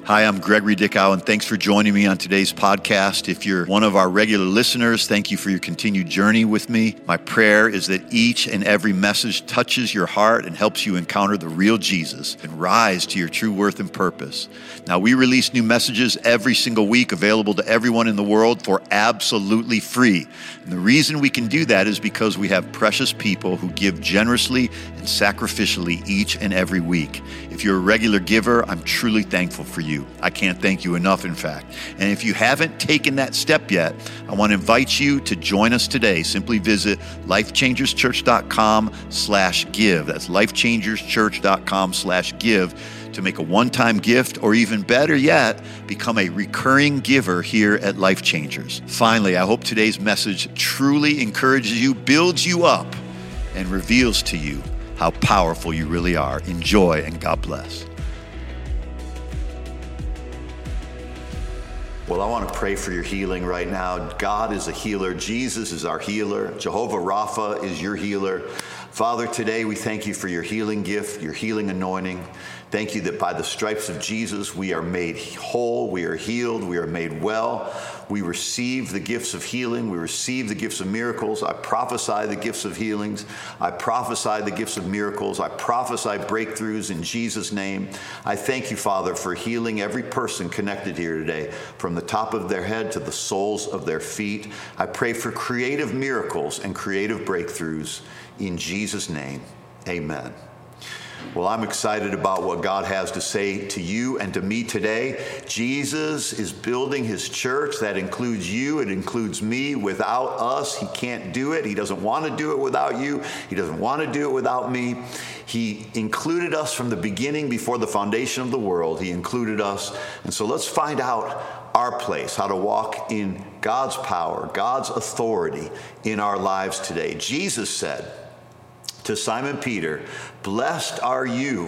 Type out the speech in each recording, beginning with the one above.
Hi, I'm Gregory Dickow, and thanks for joining me on today's podcast. If you're one of our regular listeners, thank you for your continued journey with me. My prayer is that each and every message touches your heart and helps you encounter the real Jesus and rise to your true worth and purpose. Now, we release new messages every single week, available to everyone in the world for absolutely free. And the reason we can do that is because we have precious people who give generously and sacrificially each and every week. If you're a regular giver, I'm truly thankful for you. I can't thank you enough, in fact. And if you haven't taken that step yet, I want to invite you to join us today. Simply visit lifechangerschurch.com/give. That's lifechangerschurch.com/give to make a one-time gift, or even better yet, become a recurring giver here at Life Changers. Finally, I hope today's message truly encourages you, builds you up, and reveals to you how powerful you really are. Enjoy, and God bless. Well, I want to pray for your healing right now. God is a healer. Jesus is our healer. Jehovah Rapha is your healer. Father, today we thank you for your healing gift, your healing anointing. Thank you that by the stripes of Jesus, we are made whole, we are healed, we are made well. We receive the gifts of healing. We receive the gifts of miracles. I prophesy the gifts of healings. I prophesy the gifts of miracles. I prophesy breakthroughs in Jesus' name. I thank you, Father, for healing every person connected here today, from the top of their head to the soles of their feet. I pray for creative miracles and creative breakthroughs in Jesus' name. Amen. Well, I'm excited about what God has to say to you and to me today. Jesus is building his church. That includes you. It includes me. Without us, he can't do it. He doesn't want to do it without you. He doesn't want to do it without me. He included us from the beginning, before the foundation of the world. He included us. And so let's find out our place, how to walk in God's power, God's authority in our lives today. Jesus said to Simon Peter, "Blessed are you,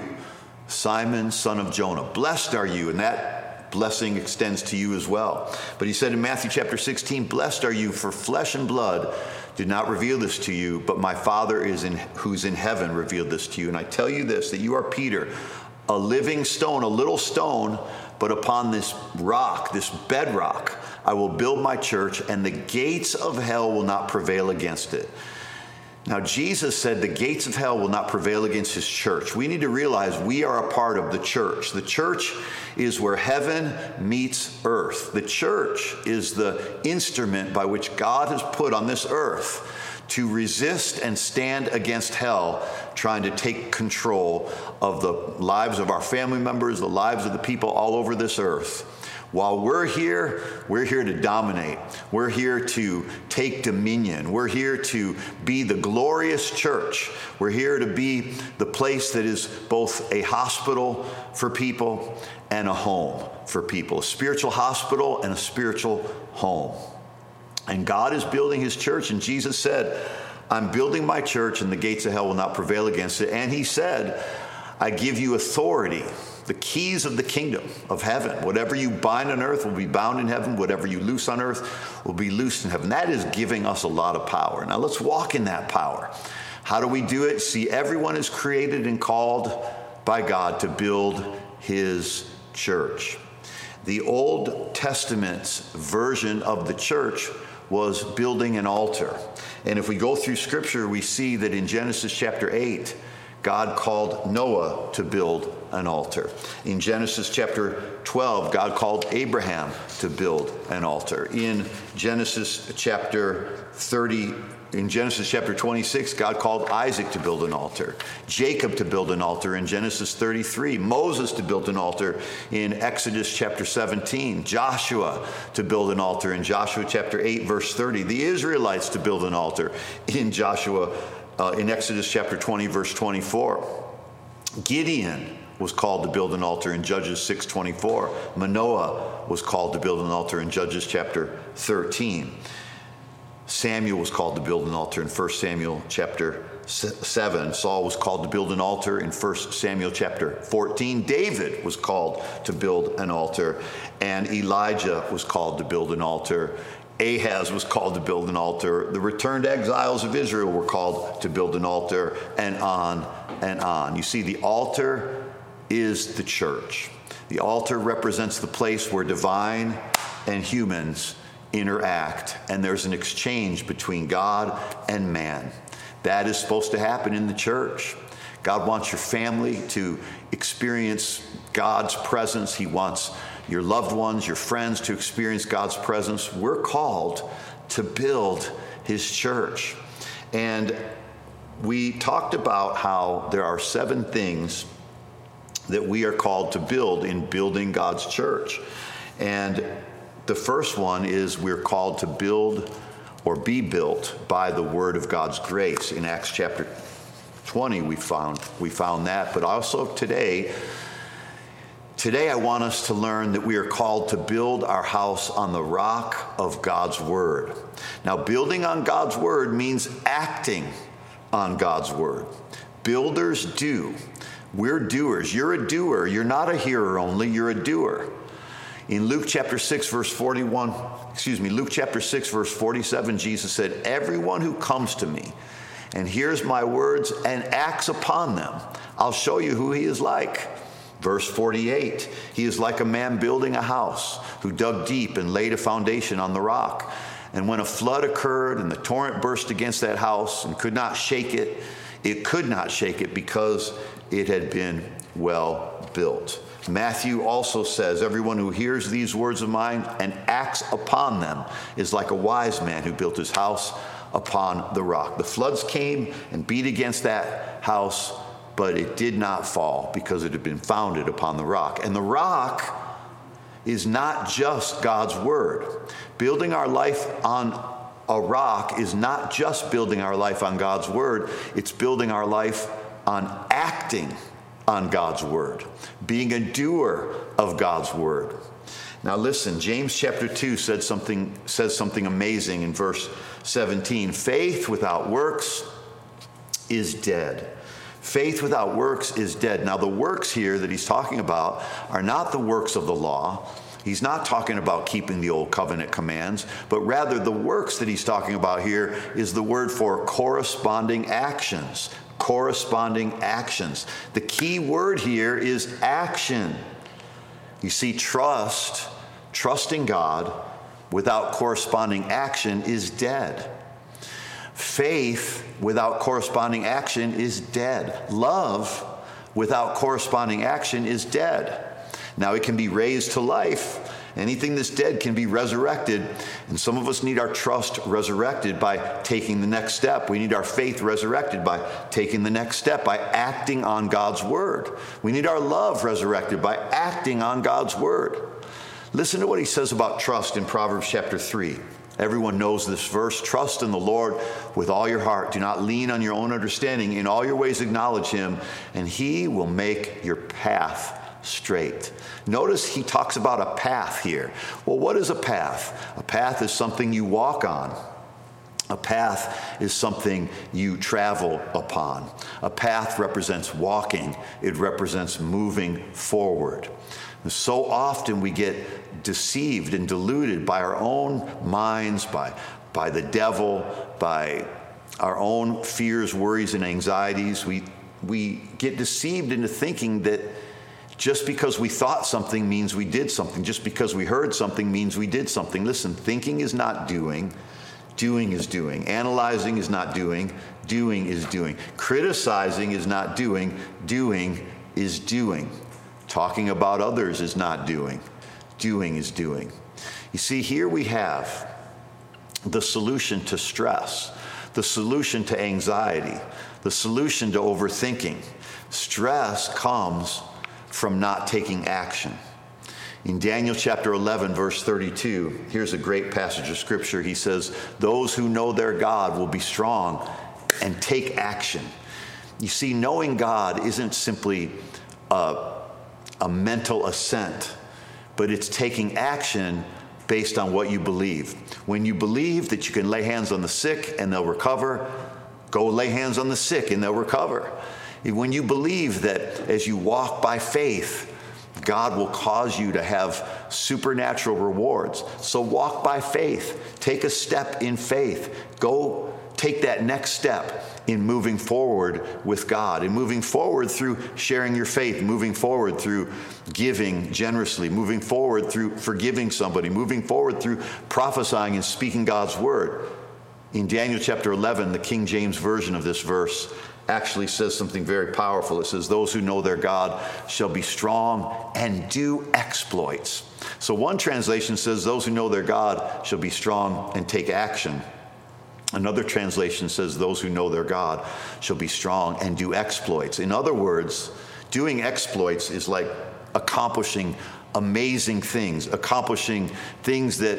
Simon, son of Jonah." Blessed are you, and that blessing extends to you as well. But he said in Matthew chapter 16, "Blessed are you, for flesh and blood did not reveal this to you, but my Father who's in heaven revealed this to you. And I tell you this, that you are Peter, a living stone, a little stone, but upon this rock, this bedrock, I will build my church, and the gates of hell will not prevail against it." Now, Jesus said the gates of hell will not prevail against his church. We need to realize we are a part of the church. The church is where heaven meets earth. The church is the instrument by which God has put on this earth to resist and stand against hell, trying to take control of the lives of our family members, the lives of the people all over this earth. While we're here to dominate. We're here to take dominion. We're here to be the glorious church. We're here to be the place that is both a hospital for people and a home for people, a spiritual hospital and a spiritual home. And God is building his church, and Jesus said, "I'm building my church, and the gates of hell will not prevail against it." And he said, "I give you authority, the keys of the kingdom of heaven. Whatever you bind on earth will be bound in heaven. Whatever you loose on earth will be loosed in heaven." That is giving us a lot of power. Now let's walk in that power. How do we do it? See, everyone is created and called by God to build his church. The Old Testament's version of the church was building an altar. And if we go through Scripture, we see that in Genesis chapter 8, God called Noah to build an altar. In Genesis chapter 12, God called Abraham to build an altar. In Genesis chapter 26, God called Isaac to build an altar. Jacob to build an altar in Genesis 33. Moses to build an altar in Exodus chapter 17. Joshua to build an altar in Joshua chapter 8, verse 30. The Israelites to build an altar in in Exodus chapter 20, verse 24. Gideon was called to build an altar in Judges 6:24. Manoah was called to build an altar in Judges chapter 13. Samuel was called to build an altar in 1 Samuel chapter 7. Saul was called to build an altar in 1 Samuel chapter 14. David was called to build an altar, and Elijah was called to build an altar. Ahaz was called to build an altar. The returned exiles of Israel were called to build an altar, and on and on. You see, the altar is the church. The altar represents the place where divine and humans interact, and there's an exchange between God and man. That is supposed to happen in the church. God wants your family to experience God's presence. He wants your loved ones, your friends to experience God's presence. We're called to build his church. And we talked about how there are 7 things that we are called to build in building God's church. And the first one is we're called to build or be built by the word of God's grace. In Acts chapter 20, we found that. But also today I want us to learn that we are called to build our house on the rock of God's word. Now, building on God's word means acting on God's word. Builders do. We're doers. You're a doer. You're not a hearer only. You're a doer. In Luke chapter 6, verse 47, Jesus said, "Everyone who comes to me and hears my words and acts upon them, I'll show you who he is like." Verse 48, he is like a man building a house who dug deep and laid a foundation on the rock. And when a flood occurred and the torrent burst against that house and could not shake it because it had been well built. Matthew also says, "Everyone who hears these words of mine and acts upon them is like a wise man who built his house upon the rock." The floods came and beat against that house, but it did not fall because it had been founded upon the rock. And the rock is not just God's word. Building our life on a rock is not just building our life on God's word. It's building our life on acting on God's word, being a doer of God's word. Now listen, James chapter 2 says something amazing in verse 17. Faith without works is dead. Faith without works is dead. Now the works here that he's talking about are not the works of the law. He's not talking about keeping the old covenant commands, but rather the works that he's talking about here is the word for corresponding actions. Corresponding actions. The key word here is action. You see, trusting God without corresponding action is dead. Faith without corresponding action is dead. Love without corresponding action is dead. Now it can be raised to life. Anything that's dead can be resurrected. And some of us need our trust resurrected by taking the next step. We need our faith resurrected by taking the next step, by acting on God's word. We need our love resurrected by acting on God's word. Listen to what he says about trust in Proverbs chapter 3. Everyone knows this verse. "Trust in the Lord with all your heart. Do not lean on your own understanding. In all your ways acknowledge him, and he will make your path straight." Notice he talks about a path here. Well, what is a path? A path is something you walk on. A path is something you travel upon. A path represents walking. It represents moving forward. And so often we get deceived and deluded by our own minds, by the devil, by our own fears, worries, and anxieties. We get deceived into thinking that just because we thought something means we did something. Just because we heard something means we did something. Listen, thinking is not doing. Doing is doing. Analyzing is not doing. Doing is doing. Criticizing is not doing. Doing is doing. Talking about others is not doing. Doing is doing. You see, here we have the solution to stress, the solution to anxiety, the solution to overthinking. Stress comes from not taking action. In Daniel chapter 11, verse 32, here's a great passage of scripture. He says, "Those who know their God will be strong and take action." You see, knowing God isn't simply a mental assent, but it's taking action based on what you believe. When you believe that you can lay hands on the sick and they'll recover, go lay hands on the sick and they'll recover. When you believe that as you walk by faith, God will cause you to have supernatural rewards. So walk by faith. Take a step in faith. Go take that next step in moving forward with God, in moving forward through sharing your faith, moving forward through giving generously, moving forward through forgiving somebody, moving forward through prophesying and speaking God's word. In Daniel chapter 11, the King James version of this verse actually says something very powerful. It says, those who know their God shall be strong and do exploits. So one translation says, those who know their God shall be strong and take action. Another translation says, those who know their God shall be strong and do exploits. In other words, doing exploits is like accomplishing amazing things, accomplishing things that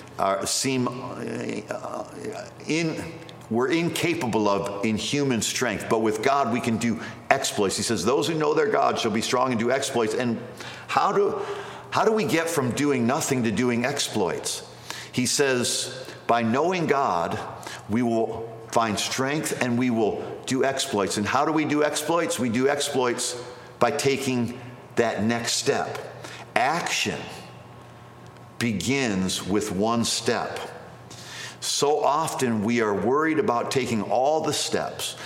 we're incapable of in human strength. But with God, we can do exploits. He says, those who know their God shall be strong and do exploits. And how do we get from doing nothing to doing exploits? He says, by knowing God, we will find strength and we will do exploits. And how do we do exploits? We do exploits by taking that next step. Action begins with one step. So often we are worried about taking all the steps.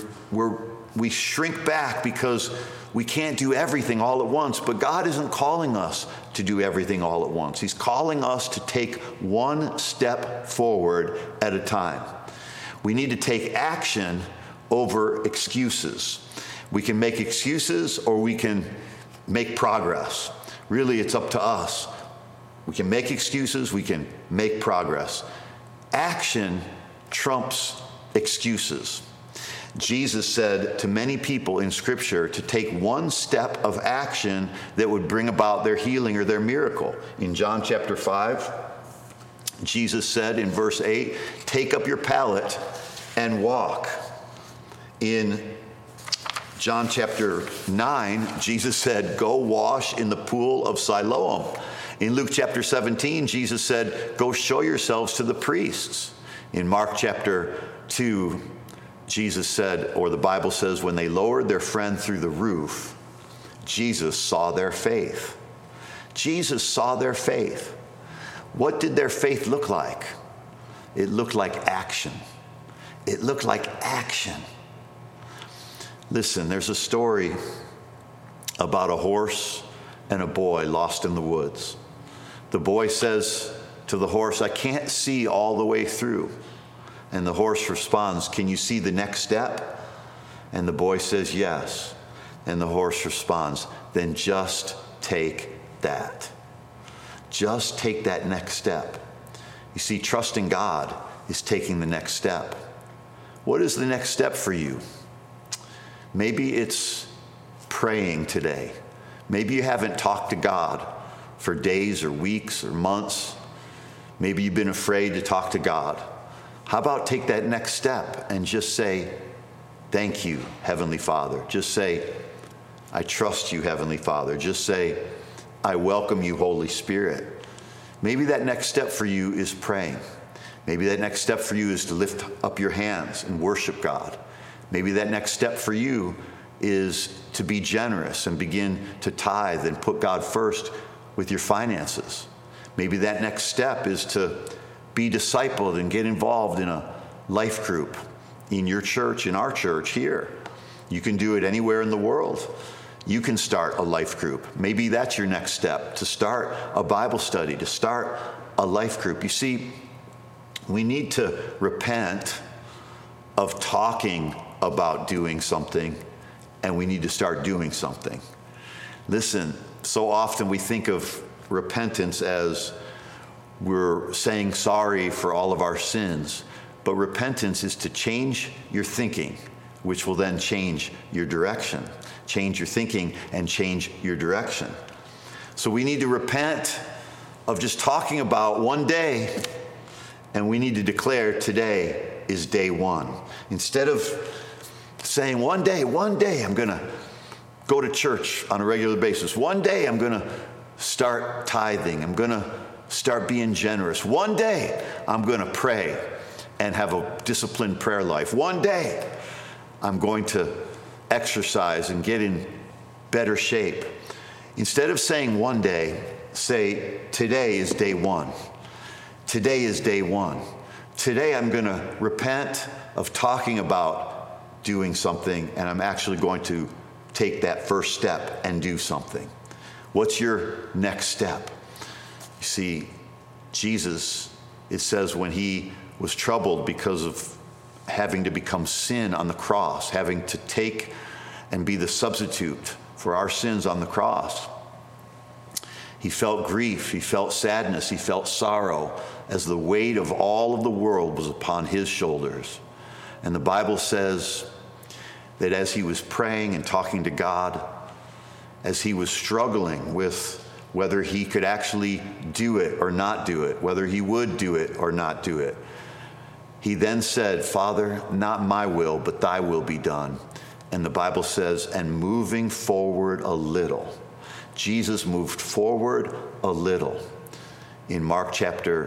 We shrink back because we can't do everything all at once, but God isn't calling us to do everything all at once. He's calling us to take one step forward at a time. We need to take action over excuses. We can make excuses or we can make progress. Really, it's up to us. We can make excuses, we can make progress. Action trumps excuses. Jesus said to many people in Scripture to take one step of action that would bring about their healing or their miracle. In John chapter 5, Jesus said in verse 8, take up your pallet and walk. In John chapter 9, Jesus said, go wash in the pool of Siloam. In Luke chapter 17, Jesus said, go show yourselves to the priests. In Mark chapter 2, Jesus said, or the Bible says, when they lowered their friend through the roof, Jesus saw their faith. Jesus saw their faith. What did their faith look like? It looked like action. It looked like action. Listen, there's a story about a horse and a boy lost in the woods. The boy says to the horse, I can't see all the way through. And the horse responds, can you see the next step? And the boy says, yes. And the horse responds, then just take that. Just take that next step. You see, trusting God is taking the next step. What is the next step for you? Maybe it's praying today. Maybe you haven't talked to God for days or weeks or months. Maybe you've been afraid to talk to God. How about take that next step and just say, thank you, Heavenly Father. Just say, I trust you, Heavenly Father. Just say, I welcome you, Holy Spirit. Maybe that next step for you is praying. Maybe that next step for you is to lift up your hands and worship God. Maybe that next step for you is to be generous and begin to tithe and put God first with your finances. Maybe that next step is to be discipled and get involved in a life group in your church, in our church here. You can do it anywhere in the world. You can start a life group. Maybe that's your next step, to start a Bible study, to start a life group. You see, we need to repent of talking about doing something, and we need to start doing something. Listen, so often we think of repentance as we're saying sorry for all of our sins, but repentance is to change your thinking, which will then change your direction. Change your thinking and change your direction. So we need to repent of just talking about one day, and we need to declare today is day one. Instead of saying one day I'm going to go to church on a regular basis. One day I'm going to start tithing. I'm going to start being generous. One day I'm going to pray and have a disciplined prayer life. One day I'm going to exercise and get in better shape. Instead of saying one day, say today is day one. Today is day one. today I'm going to repent of talking about doing something, and I'm actually going to take that first step and do something. What's your next step? You see, Jesus, it says when he was troubled because of having to become sin on the cross, having to take and be the substitute for our sins on the cross, he felt grief, he felt sadness, he felt sorrow as the weight of all of the world was upon his shoulders. And the Bible says that as he was praying and talking to God, as he was struggling with whether he could actually do it or not do it, whether he would do it or not do it, he then said, Father, not my will, but thy will be done. And the Bible says, and moving forward a little. Jesus moved forward a little. In Mark chapter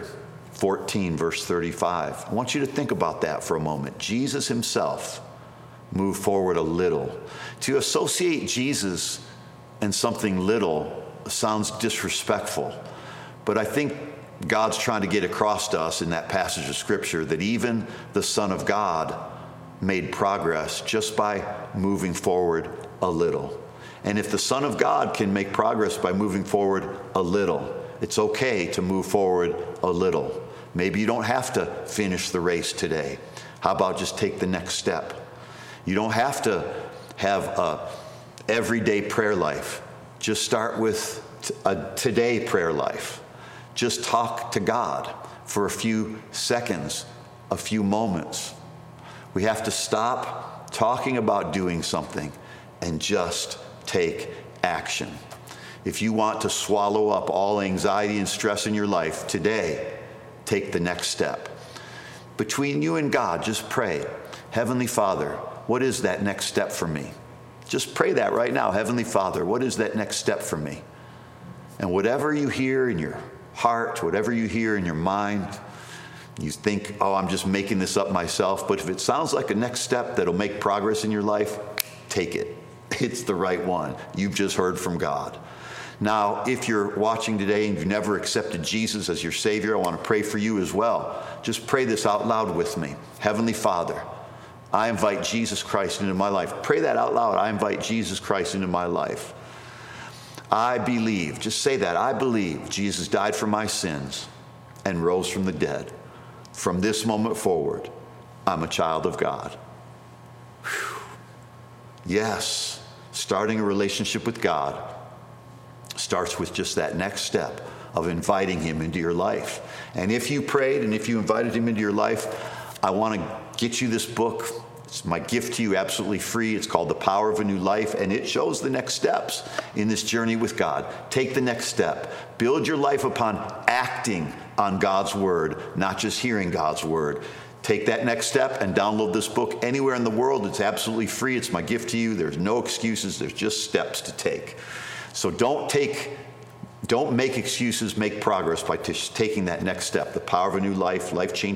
14, verse 35. I want you to think about that for a moment. Jesus himself moved forward a little. To associate Jesus and something little sounds disrespectful, but I think God's trying to get across to us in that passage of Scripture that even the Son of God made progress just by moving forward a little. And if the Son of God can make progress by moving forward a little, it's okay to move forward a little. Maybe you don't have to finish the race today. How about just take the next step? You don't have to have a everyday prayer life. Just start with a today prayer life. Just talk to God for a few seconds, a few moments. We have to stop talking about doing something and just take action. If you want to swallow up all anxiety and stress in your life today, take the next step. Between you and God, just pray, Heavenly Father, what is that next step for me? Just pray that right now. Heavenly Father, what is that next step for me? And whatever you hear in your heart, whatever you hear in your mind, you think, oh, I'm just making this up myself. But if it sounds like a next step that'll make progress in your life, take it. It's the right one. You've just heard from God. Now, if you're watching today and you've never accepted Jesus as your Savior, I want to pray for you as well. Just pray this out loud with me. Heavenly Father, I invite Jesus Christ into my life. Pray that out loud. I invite Jesus Christ into my life. I believe, just say that, I believe Jesus died for my sins and rose from the dead. From this moment forward, I'm a child of God. Whew. Yes, starting a relationship with God starts with just that next step of inviting him into your life. And if you prayed and if you invited him into your life, I want to get you this book. It's my gift to you, absolutely free. It's called The Power of a New Life, and it shows the next steps in this journey with God. Take the next step. Build your life upon acting on God's word, not just hearing God's word. Take that next step and download this book anywhere in the world. It's absolutely free. It's my gift to you. There's no excuses. There's just steps to take. So don't make excuses, make progress by taking that next step. The Power of a New Life,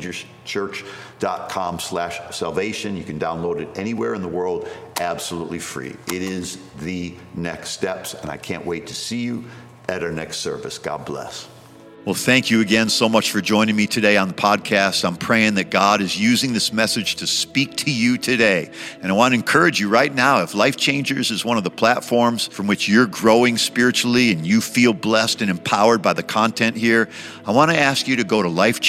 lifechangerschurch.com/salvation. You can download it anywhere in the world, absolutely free. It is the next steps, and I can't wait to see you at our next service. God bless. Well, thank you again so much for joining me today on the podcast. I'm praying that God is using this message to speak to you today. And I want to encourage you right now, if Life Changers is one of the platforms from which you're growing spiritually and you feel blessed and empowered by the content here, I want to ask you to go to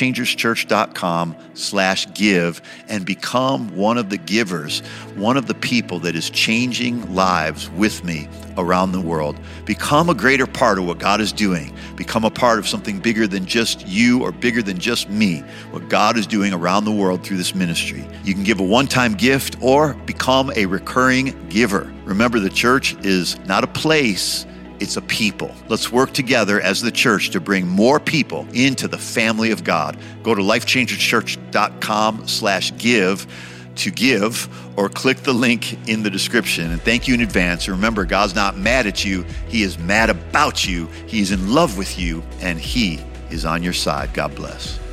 lifechangerschurch.com/give and become one of the givers, one of the people that is changing lives with me around the world. Become a greater part of what God is doing. Become a part of something bigger than just you or bigger than just me, what God is doing around the world through this ministry. You can give a one-time gift or become a recurring giver. Remember, the church is not a place, it's a people. Let's work together as the church to bring more people into the family of God. Go to lifechangerschurch.com/give to give, or click the link in the description. And thank you in advance. Remember, God's not mad at you. He is mad about you. He's in love with you, and he is on your side. God bless.